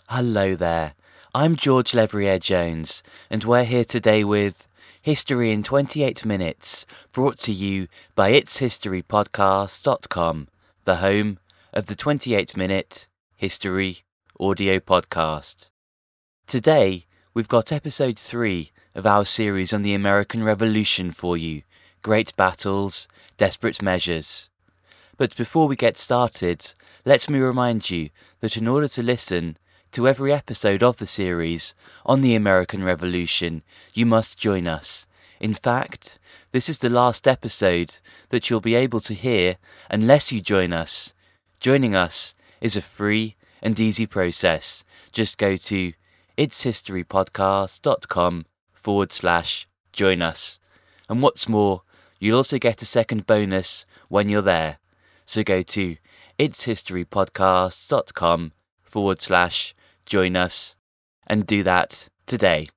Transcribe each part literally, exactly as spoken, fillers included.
Hello there, I'm George Levrier-Jones, and we're here today with History in twenty-eight minutes, brought to you by its history podcast dot com, the home of the twenty-eight minute History audio podcast. Today, we've got episode three of our series on the American Revolution for you, Great Battles, Desperate Measures. But before we get started, let me remind you that in order to listen to every episode of the series on the American Revolution, you must join us. In fact, this is the last episode that you'll be able to hear unless you join us. Joining us is a free and easy process. Just go to its history podcast dot com forward slash join us. And what's more, you'll also get a second bonus when you're there. So go to its history podcast dot com forward slash join us and do that today.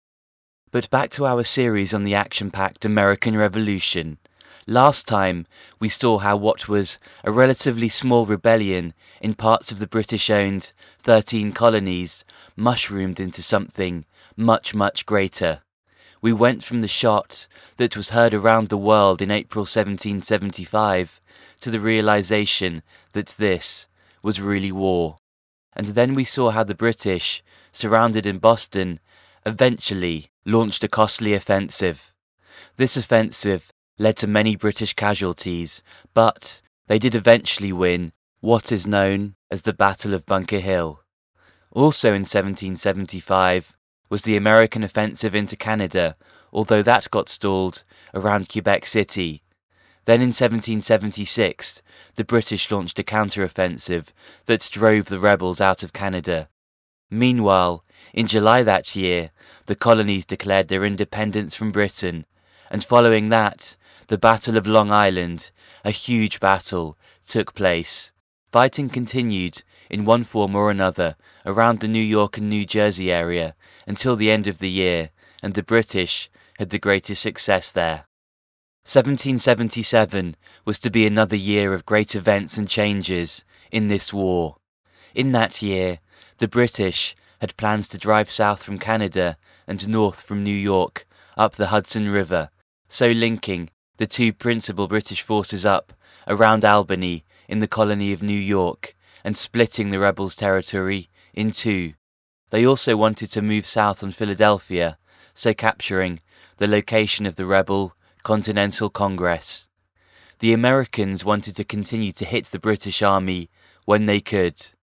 But back to our series on the action-packed American Revolution. Last time we saw how what was a relatively small rebellion in parts of the British-owned thirteen colonies mushroomed into something much, much greater. We went from the shot that was heard around the world in April seventeen seventy-five to the realization that this was really war. And then we saw how the British, surrounded in Boston, eventually launched a costly offensive. This offensive led to many British casualties, but they did eventually win what is known as the Battle of Bunker Hill. Also in seventeen seventy-five was the American offensive into Canada, although that got stalled around Quebec City. Then in seventeen seventy-six, the British launched a counter-offensive that drove the rebels out of Canada. Meanwhile, in July that year, the colonies declared their independence from Britain, and following that, the Battle of Long Island, a huge battle, took place. Fighting continued in one form or another around the New York and New Jersey area until the end of the year, and the British had the greatest success there. seventeen seventy-seven was to be another year of great events and changes in this war. In that year, the British had plans to drive south from Canada and north from New York up the Hudson River, so linking the two principal British forces up around Albany in the colony of New York and splitting the rebels' territory in two. They also wanted to move south on Philadelphia, so capturing the location of the rebel Continental Congress. The Americans wanted to continue to hit the British Army when they could.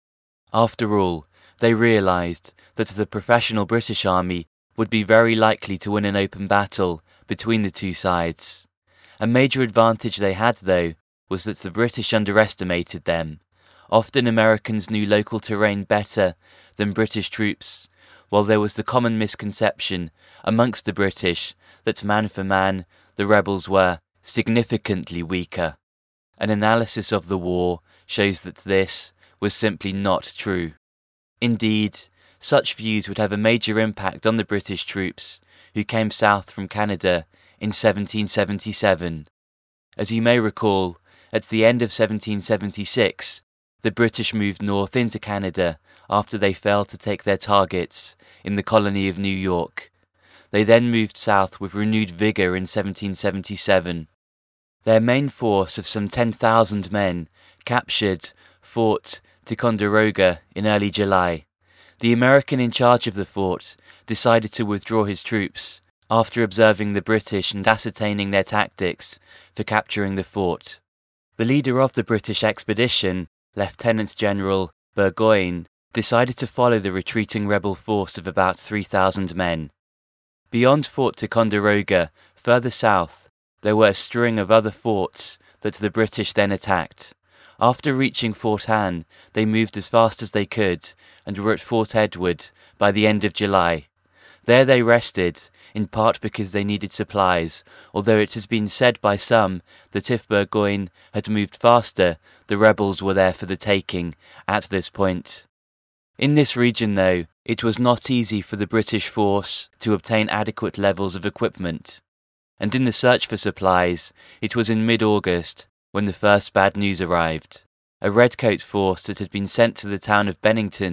After all, they realised that the professional British Army would be very likely to win an open battle between the two sides. A major advantage they had, though, was that the British underestimated them. Often Americans knew local terrain better than British troops, while there was the common misconception amongst the British that man for man, the rebels were significantly weaker. An analysis of the war shows that this was simply not true. Indeed, such views would have a major impact on the British troops who came south from Canada in seventeen seventy-seven. As you may recall, at the end of seventeen seventy-six, the British moved north into Canada after they failed to take their targets in the colony of New York. They then moved south with renewed vigour in seventeen seventy-seven. Their main force of some ten thousand men captured Fort Ticonderoga in early July. The American in charge of the fort decided to withdraw his troops after observing the British and ascertaining their tactics for capturing the fort. The leader of the British expedition, Lieutenant General Burgoyne, decided to follow the retreating rebel force of about three thousand men. Beyond Fort Ticonderoga, further south, there were a string of other forts that the British then attacked. After reaching Fort Anne, they moved as fast as they could and were at Fort Edward by the end of July. There they rested, in part because they needed supplies, although it has been said by some that if Burgoyne had moved faster, the rebels were there for the taking at this point. In this region, though, it was not easy for the British force to obtain adequate levels of equipment. And in the search for supplies, it was in mid-August when the first bad news arrived. A redcoat force that had been sent to the town of Bennington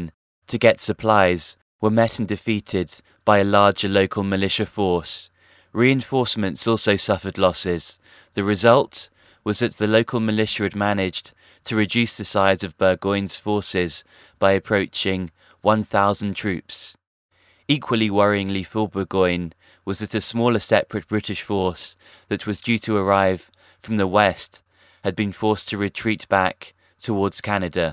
to get supplies were met and defeated by a larger local militia force. Reinforcements also suffered losses. The result was that the local militia had managed to reduce the size of Burgoyne's forces by approaching one thousand troops. Equally worryingly for Burgoyne was that a smaller separate British force that was due to arrive from the west had been forced to retreat back towards Canada.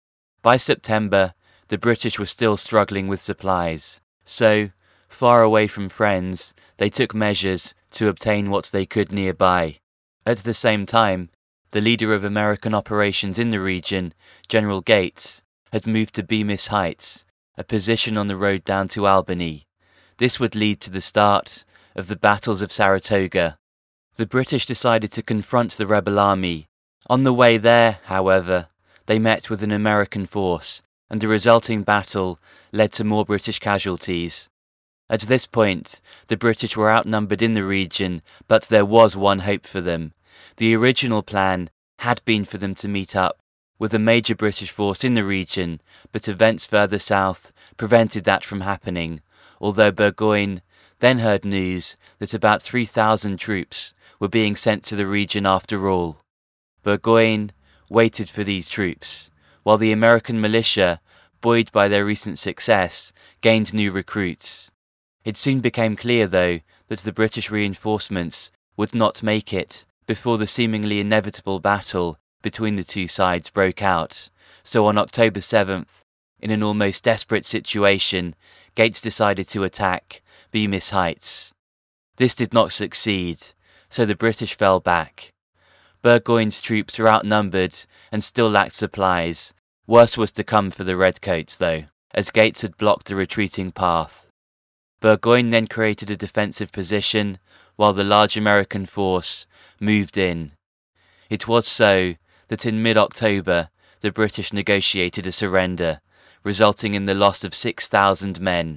By September, the British were still struggling with supplies, so, far away from friends, they took measures to obtain what they could nearby. At the same time, the leader of American operations in the region, General Gates, had moved to Bemis Heights, a position on the road down to Albany. This would lead to the start of the battles of Saratoga. The British decided to confront the rebel army. On the way there, however, they met with an American force, and the resulting battle led to more British casualties. At this point, the British were outnumbered in the region, but there was one hope for them. The original plan had been for them to meet up with a major British force in the region, but events further south prevented that from happening, although Burgoyne then heard news that about three thousand troops were being sent to the region after all. Burgoyne waited for these troops, while the American militia, buoyed by their recent success, gained new recruits. It soon became clear, though, that the British reinforcements would not make it before the seemingly inevitable battle between the two sides broke out. So on October seventh, in an almost desperate situation, Gates decided to attack Bemis Heights. This did not succeed, so the British fell back. Burgoyne's troops were outnumbered and still lacked supplies. Worse was to come for the Redcoats, though, as Gates had blocked the retreating path. Burgoyne then created a defensive position, while the large American force moved in. It was so that in mid-October the British negotiated a surrender, resulting in the loss of six thousand men.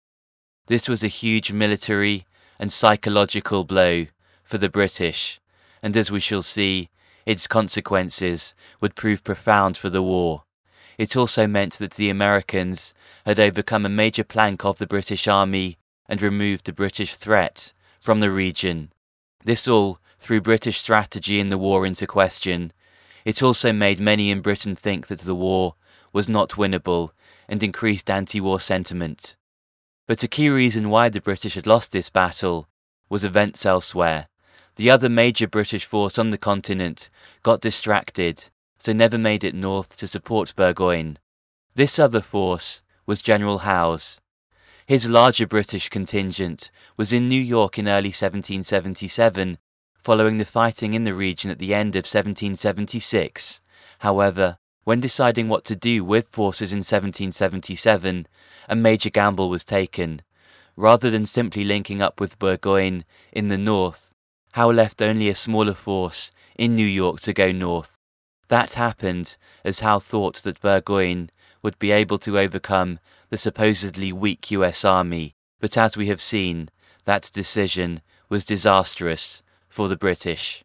This was a huge military and psychological blow for the British, and as we shall see, its consequences would prove profound for the war. It also meant that the Americans had overcome a major plank of the British army and removed the British threat from the region. This all threw British strategy in the war into question. It also made many in Britain think that the war was not winnable and increased anti-war sentiment. But a key reason why the British had lost this battle was events elsewhere. The other major British force on the continent got distracted, so never made it north to support Burgoyne. This other force was General Howe's. His larger British contingent was in New York in early seventeen seventy-seven, following the fighting in the region at the end of seventeen seventy-six. However, when deciding what to do with forces in seventeen seventy-seven, a major gamble was taken. Rather than simply linking up with Burgoyne in the north, Howe left only a smaller force in New York to go north. That happened as Howe thought that Burgoyne would be able to overcome the supposedly weak U S Army, but as we have seen, that decision was disastrous for the British.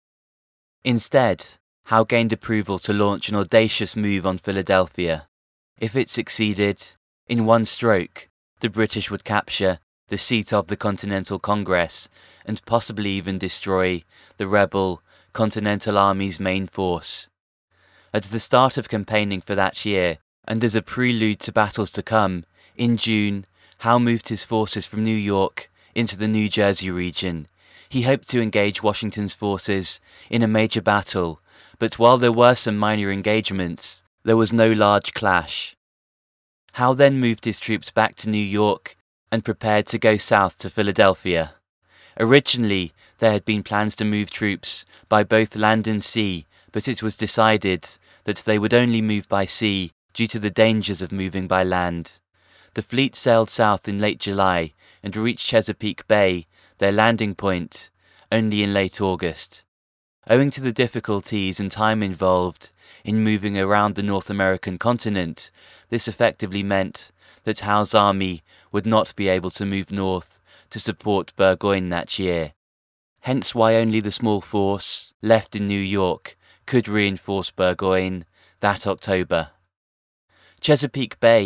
Instead, Howe gained approval to launch an audacious move on Philadelphia. If it succeeded, in one stroke, the British would capture the seat of the Continental Congress and possibly even destroy the rebel Continental Army's main force. At the start of campaigning for that year, and as a prelude to battles to come, in June, Howe moved his forces from New York into the New Jersey region. He hoped to engage Washington's forces in a major battle, but while there were some minor engagements, there was no large clash. Howe then moved his troops back to New York and prepared to go south to Philadelphia. Originally, there had been plans to move troops by both land and sea, but it was decided that they would only move by sea due to the dangers of moving by land. The fleet sailed south in late July and reached Chesapeake Bay, their landing point, only in late August. Owing to the difficulties and time involved in moving around the North American continent, this effectively meant that Howe's army would not be able to move north to support Burgoyne that year. Hence why only the small force left in New York could reinforce Burgoyne that October. Chesapeake Bay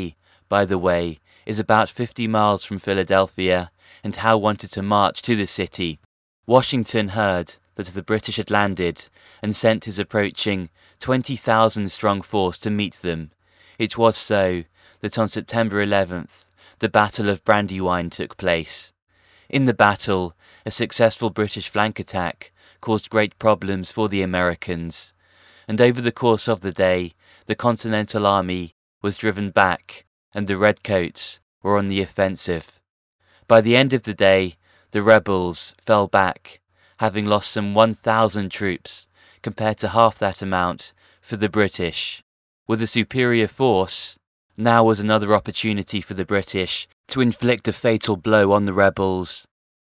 by the way, is about fifty miles from Philadelphia, and Howe wanted to march to the city. Washington heard that the British had landed and sent his approaching twenty thousand strong force to meet them. It was so that on September eleventh, the Battle of Brandywine took place. In the battle, a successful British flank attack caused great problems for the Americans, and over the course of the day, the Continental Army was driven back and the Redcoats were on the offensive. By the end of the day, the rebels fell back, having lost some one thousand troops compared to half that amount for the British. With a superior force, now was another opportunity for the British to inflict a fatal blow on the rebels.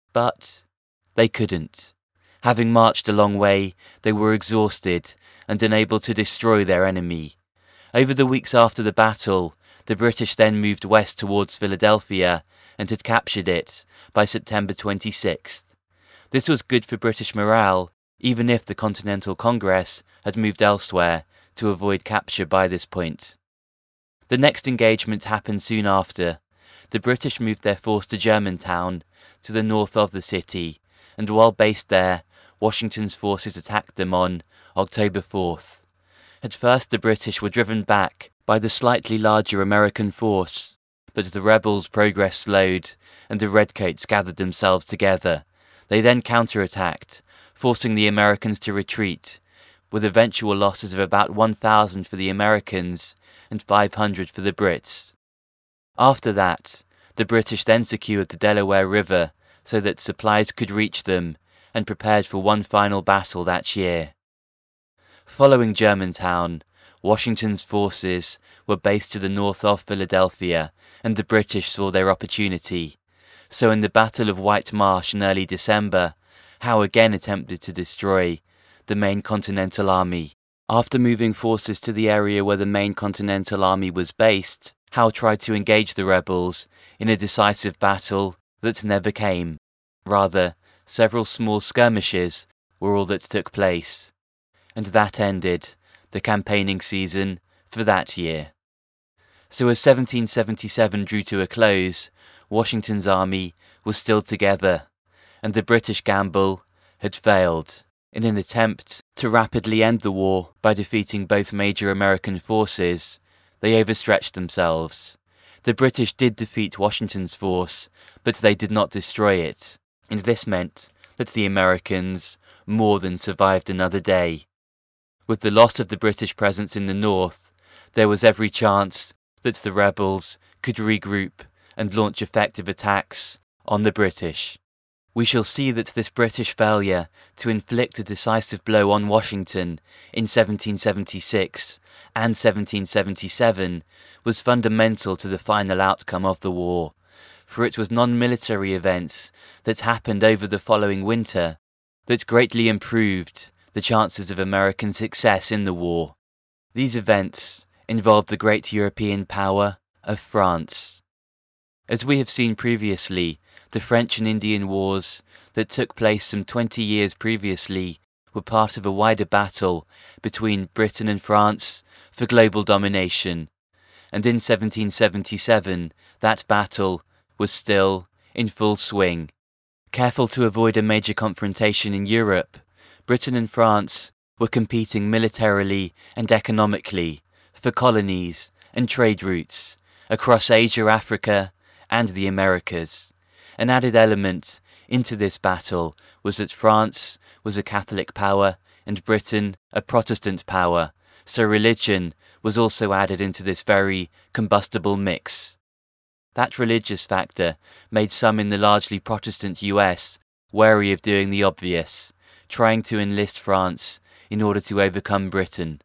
But they couldn't. Having marched a long way, they were exhausted and unable to destroy their enemy. Over the weeks after the battle, the British then moved west towards Philadelphia and had captured it by September twenty-sixth. This was good for British morale, even if the Continental Congress had moved elsewhere to avoid capture by this point. The next engagement happened soon after. The British moved their force to Germantown, to the north of the city, and while based there, Washington's forces attacked them on October fourth. At first the British were driven back by the slightly larger American force, but the rebels' progress slowed and the Redcoats gathered themselves together. They then counterattacked, forcing the Americans to retreat, with eventual losses of about one thousand for the Americans and five hundred for the Brits. After that, the British then secured the Delaware River so that supplies could reach them and prepared for one final battle that year. Following Germantown, Washington's forces were based to the north of Philadelphia, and the British saw their opportunity. So in the Battle of White Marsh in early December, Howe again attempted to destroy the main Continental Army. After moving forces to the area where the main Continental Army was based, Howe tried to engage the rebels in a decisive battle that never came. Rather, several small skirmishes were all that took place, and that ended the campaigning season for that year. So as seventeen seventy-seven drew to a close, Washington's army was still together, and the British gamble had failed. In an attempt to rapidly end the war by defeating both major American forces, they overstretched themselves. The British did defeat Washington's force, but they did not destroy it, and this meant that the Americans more than survived another day. With the loss of the British presence in the north, there was every chance that the rebels could regroup and launch effective attacks on the British. We shall see that this British failure to inflict a decisive blow on Washington in seventeen seventy-six and seventeen seventy-seven was fundamental to the final outcome of the war, for it was non-military events that happened over the following winter that greatly improved the chances of American success in the war. These events involved the great European power of France. As we have seen previously, the French and Indian Wars that took place some twenty years previously were part of a wider battle between Britain and France for global domination, and in seventeen seventy-seven that battle was still in full swing. Careful to avoid a major confrontation in Europe, Britain and France were competing militarily and economically for colonies and trade routes across Asia, Africa, and the Americas. An added element into this battle was that France was a Catholic power and Britain a Protestant power, so religion was also added into this very combustible mix. That religious factor made some in the largely Protestant U S wary of doing the obvious, trying to enlist France in order to overcome Britain.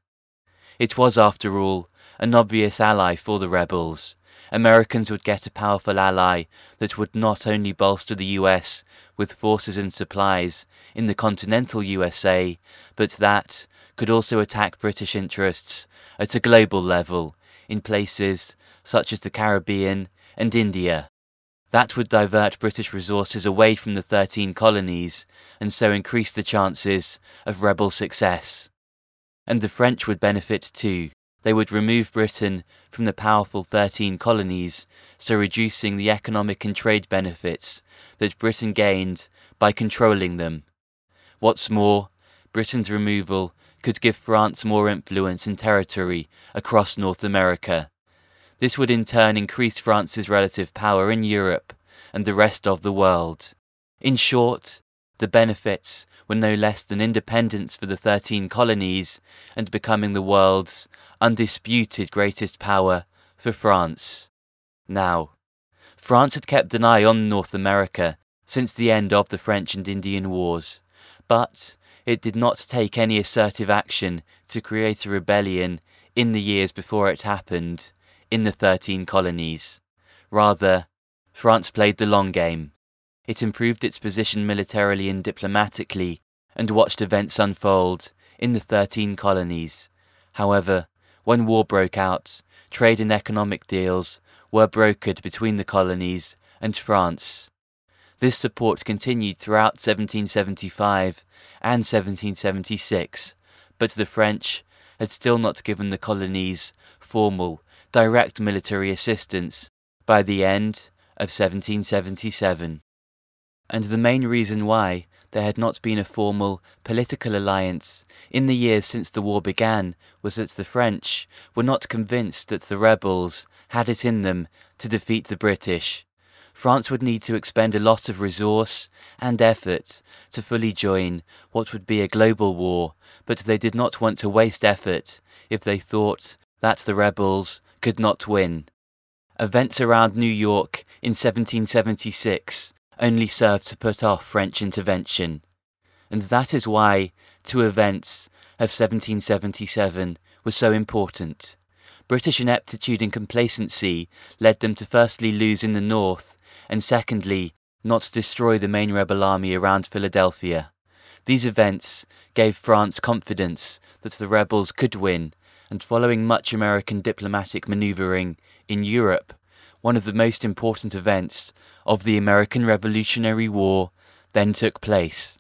It was, after all, an obvious ally for the rebels. Americans would get a powerful ally that would not only bolster the U S with forces and supplies in the continental U S A, but that could also attack British interests at a global level in places such as the Caribbean and India. That would divert British resources away from the thirteen colonies and so increase the chances of rebel success. And the French would benefit too. They would remove Britain from the powerful thirteen colonies, so reducing the economic and trade benefits that Britain gained by controlling them. What's more, Britain's removal could give France more influence and territory across North America. This would in turn increase France's relative power in Europe and the rest of the world. In short, the benefits were no less than independence for the thirteen colonies and becoming the world's undisputed greatest power for France. Now, France had kept an eye on North America since the end of the French and Indian Wars, but it did not take any assertive action to create a rebellion in the years before it happened in the thirteen colonies. Rather, France played the long game. It improved its position militarily and diplomatically and watched events unfold in the thirteen colonies. However, when war broke out, trade and economic deals were brokered between the colonies and France. This support continued throughout seventeen seventy-five and seventeen seventy-six, but the French had still not given the colonies formal, direct military assistance by the end of seventeen seventy-seven. And the main reason why there had not been a formal political alliance in the years since the war began was that the French were not convinced that the rebels had it in them to defeat the British. France would need to expend a lot of resource and effort to fully join what would be a global war, but they did not want to waste effort if they thought that the rebels could not win. Events around New York in seventeen seventy-six only served to put off French intervention, and that is why two events of seventeen seventy-seven were so important. British ineptitude and complacency led them to firstly lose in the north, and secondly, not destroy the main rebel army around Philadelphia. These events gave France confidence that the rebels could win, and following much American diplomatic maneuvering in Europe, one of the most important events of the American Revolutionary War then took place.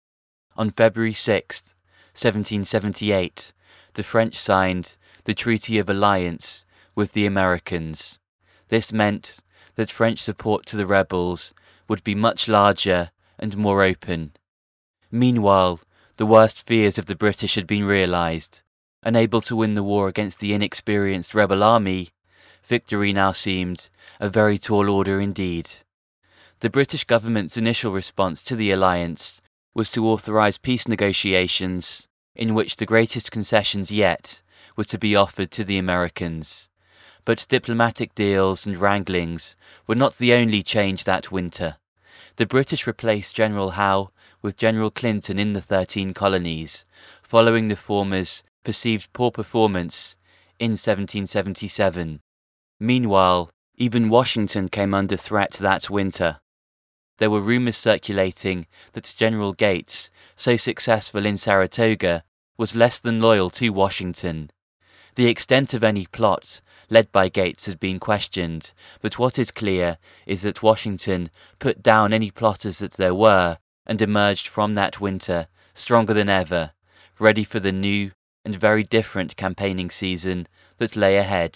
On February sixth, seventeen seventy-eight, the French signed the Treaty of Alliance with the Americans. This meant that French support to the rebels would be much larger and more open. Meanwhile, the worst fears of the British had been realised. Unable to win the war against the inexperienced rebel army, victory now seemed a very tall order indeed. The British government's initial response to the alliance was to authorise peace negotiations in which the greatest concessions yet were to be offered to the Americans. But diplomatic deals and wranglings were not the only change that winter. The British replaced General Howe with General Clinton in the thirteen colonies, following the former's perceived poor performance in seventeen seventy-seven. Meanwhile, even Washington came under threat that winter. There were rumours circulating that General Gates, so successful in Saratoga, was less than loyal to Washington. The extent of any plot led by Gates has been questioned, but what is clear is that Washington put down any plotters that there were and emerged from that winter stronger than ever, ready for the new and very different campaigning season that lay ahead.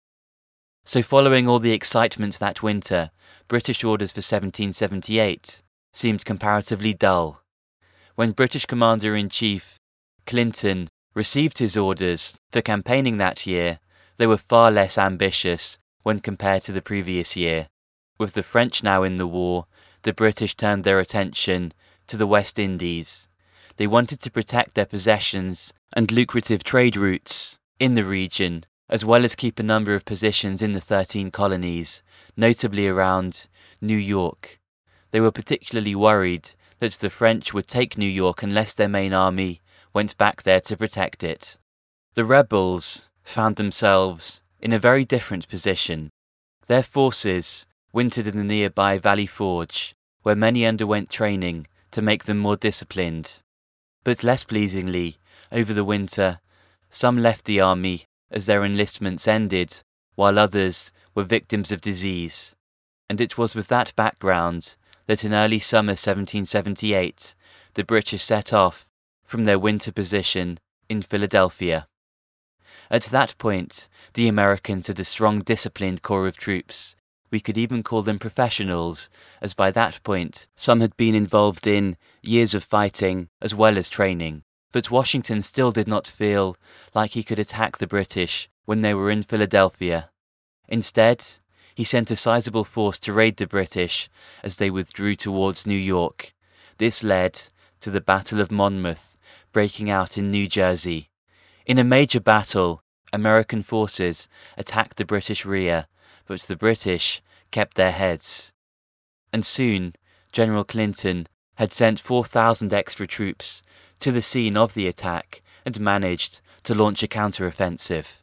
So following all the excitement that winter, British orders for seventeen seventy-eight seemed comparatively dull. When British Commander-in-Chief Clinton received his orders for campaigning that year, they were far less ambitious when compared to the previous year. With the French now in the war, the British turned their attention to the West Indies. They wanted to protect their possessions and lucrative trade routes in the region, as well as keep a number of positions in the thirteen colonies, notably around New York. They were particularly worried that the French would take New York unless their main army went back there to protect it. The rebels found themselves in a very different position. Their forces wintered in the nearby Valley Forge, where many underwent training to make them more disciplined. But less pleasingly, over the winter, some left the army as their enlistments ended, while others were victims of disease. And it was with that background that in early summer seventeen seventy-eight, the British set off from their winter position in Philadelphia. At that point, the Americans had a strong, disciplined corps of troops. We could even call them professionals, as by that point, some had been involved in years of fighting as well as training. But Washington still did not feel like he could attack the British when they were in Philadelphia. Instead, he sent a sizable force to raid the British as they withdrew towards New York. This led to the Battle of Monmouth, breaking out in New Jersey. In a major battle, American forces attacked the British rear, but the British kept their heads. And soon, General Clinton had sent four thousand extra troops to the scene of the attack and managed to launch a counter-offensive.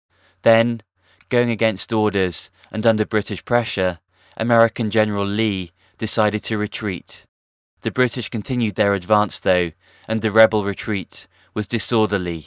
Then, going against orders and under British pressure, American General Lee decided to retreat. The British continued their advance though, and the rebel retreat was disorderly.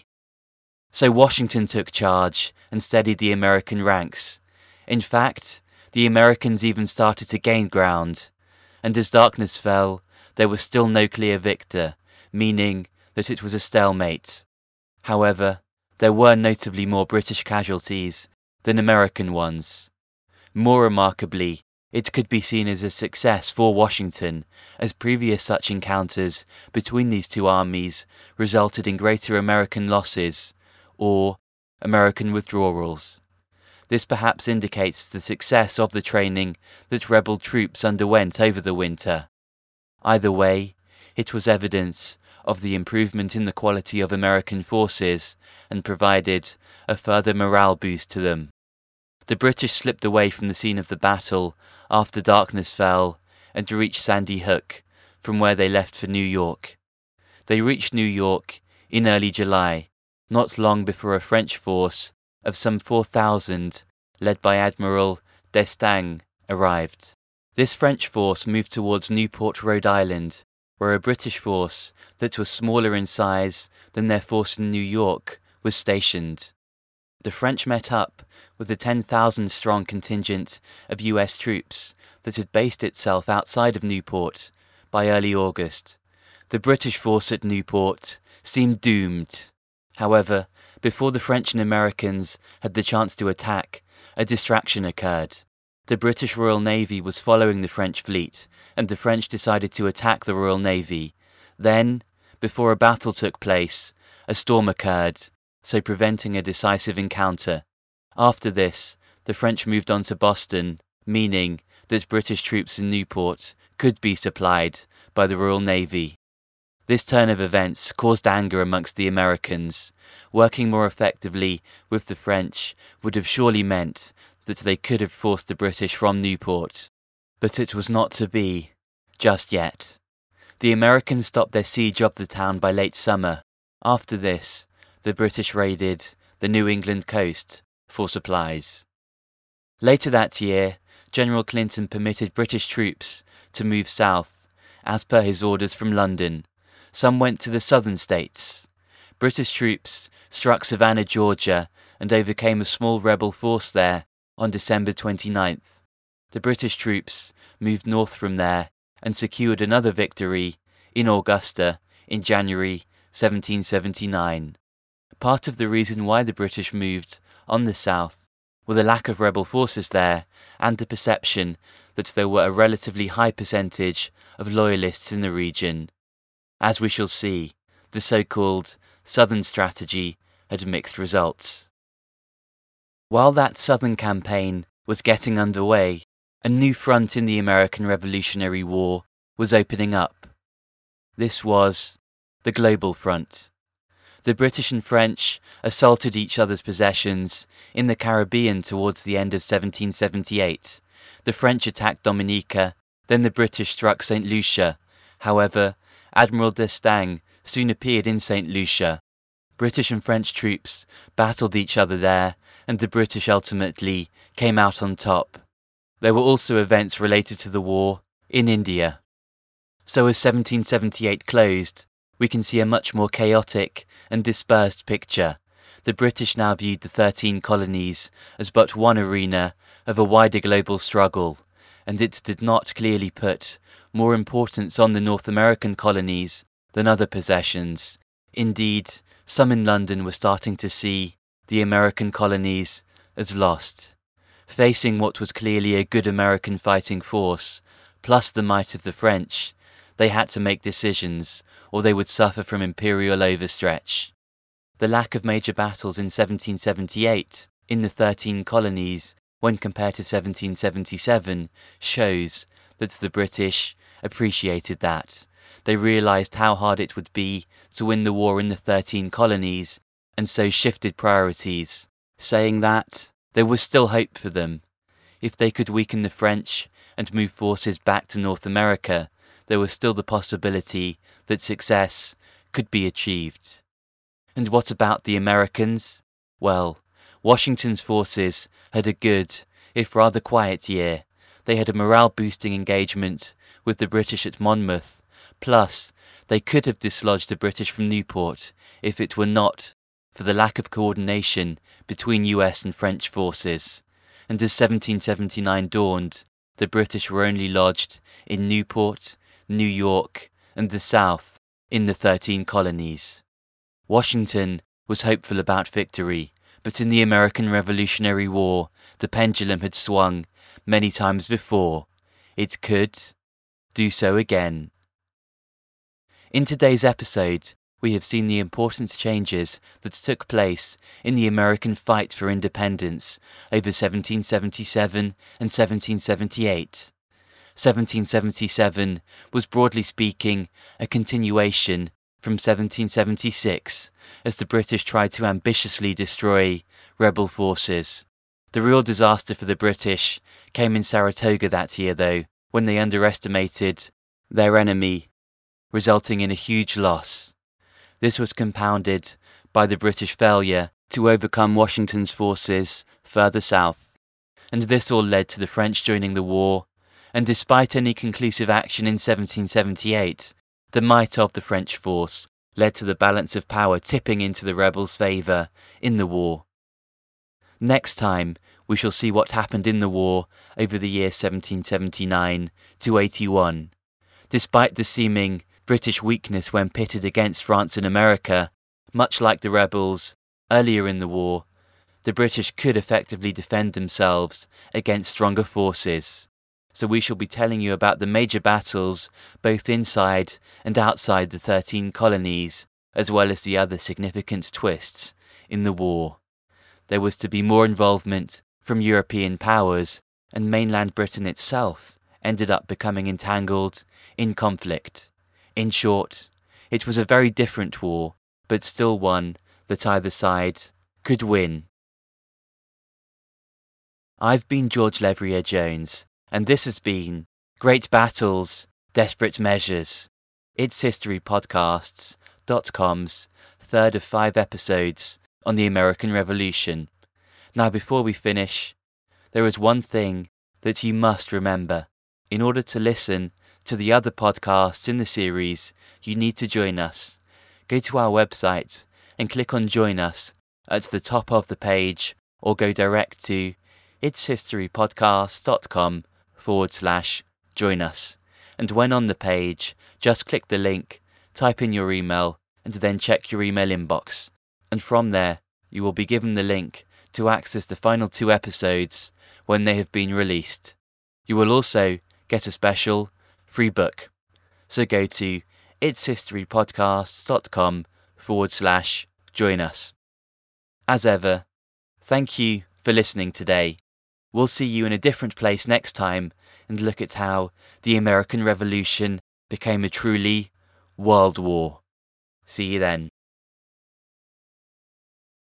So Washington took charge and steadied the American ranks. In fact, the Americans even started to gain ground, and as darkness fell, there was still no clear victor, meaning that it was a stalemate. However, there were notably more British casualties than American ones. More remarkably, it could be seen as a success for Washington, as previous such encounters between these two armies resulted in greater American losses, or American withdrawals. This perhaps indicates the success of the training that rebel troops underwent over the winter. Either way, it was evidence of the improvement in the quality of American forces and provided a further morale boost to them. The British slipped away from the scene of the battle after darkness fell and reached Sandy Hook, from where they left for New York. They reached New York in early July, not long before a French force of some four thousand, led by Admiral d'Estaing, arrived. This French force moved towards Newport, Rhode Island, where a British force that was smaller in size than their force in New York was stationed. The French met up with the ten thousand strong contingent of U S troops that had based itself outside of Newport by early August. The British force at Newport seemed doomed. However, before the French and Americans had the chance to attack, a distraction occurred. The British Royal Navy was following the French fleet, and the French decided to attack the Royal Navy. Then, before a battle took place, a storm occurred, so preventing a decisive encounter. After this, the French moved on to Boston, meaning that British troops in Newport could be supplied by the Royal Navy. This turn of events caused anger amongst the Americans. Working more effectively with the French would have surely meant that they could have forced the British from Newport. But it was not to be, just yet. The Americans stopped their siege of the town by late summer. After this, the British raided the New England coast for supplies. Later that year, General Clinton permitted British troops to move south, as per his orders from London. Some went to the southern states. British troops struck Savannah, Georgia, and overcame a small rebel force there on December twenty-ninth. The British troops moved north from there and secured another victory in Augusta in January seventeen seventy-nine. Part of the reason why the British moved on the south were the lack of rebel forces there and the perception that there were a relatively high percentage of loyalists in the region. As we shall see, the so-called Southern strategy had mixed results. While that Southern campaign was getting underway, a new front in the American Revolutionary War was opening up. This was the Global Front. The British and French assaulted each other's possessions in the Caribbean towards the end of seventeen seventy-eight. The French attacked Dominica, then the British struck Saint Lucia. However, Admiral d'Estaing soon appeared in Saint Lucia. British and French troops battled each other there, and the British ultimately came out on top. There were also events related to the war in India. So as seventeen seventy-eight closed, we can see a much more chaotic and dispersed picture. The British now viewed the thirteen colonies as but one arena of a wider global struggle, and it did not clearly put more importance on the North American colonies than other possessions. Indeed, some in London were starting to see the American colonies as lost. Facing what was clearly a good American fighting force, plus the might of the French, they had to make decisions, or they would suffer from imperial overstretch. The lack of major battles in seventeen seventy-eight in the thirteen colonies, when compared to seventeen seventy-seven, shows that the British appreciated that. They realised how hard it would be to win the war in the thirteen colonies, and so shifted priorities, saying that there was still hope for them. If they could weaken the French and move forces back to North America, there was still the possibility that success could be achieved. And what about the Americans? Well, Washington's forces had a good, if rather quiet year. They had a morale-boosting engagement with the British at Monmouth, plus they could have dislodged the British from Newport if it were not for the lack of coordination between U S and French forces. And as seventeen seventy-nine dawned, the British were only lodged in Newport, New York, and the South in the thirteen colonies. Washington was hopeful about victory, but in the American Revolutionary War, the pendulum had swung many times before. It could do so again. In today's episode, we have seen the important changes that took place in the American fight for independence over seventeen seventy-seven and seventeen seventy-eight. seventeen seventy-seven was, broadly speaking, a continuation from seventeen seventy-six, as the British tried to ambitiously destroy rebel forces. The real disaster for the British came in Saratoga that year, though, when they underestimated their enemy, resulting in a huge loss. This was compounded by the British failure to overcome Washington's forces further south, and this all led to the French joining the war, and despite any conclusive action in seventeen seventy-eight, the might of the French force led to the balance of power tipping into the rebels' favour in the war. Next time, we shall see what happened in the war over the years seventeen seventy-nine to eighty-one. Despite the seeming British weakness when pitted against France and America, much like the rebels earlier in the war, the British could effectively defend themselves against stronger forces. So we shall be telling you about the major battles both inside and outside the thirteen colonies, as well as the other significant twists in the war. There was to be more involvement from European powers, and mainland Britain itself ended up becoming entangled in conflict. In short, it was a very different war, but still one that either side could win. I've been George Levrier Jones, and this has been Great Battles, Desperate Measures, It's History Podcasts dot com's third of five episodes on the American Revolution. Now, before we finish, there is one thing that you must remember. In order to listen to the other podcasts in the series, you need to join us. Go to our website and click on Join Us at the top of the page, or go direct to It's History Podcasts dot com forward slash join us. And when on the page, just click the link, type in your email, and then check your email inbox. And from there, you will be given the link to access the final two episodes when they have been released. You will also get a special free book. So go to It's History Podcasts dot com forward slash join us. As ever, thank you for listening today. We'll see you in a different place next time and look at how the American Revolution became a truly world war. See you then.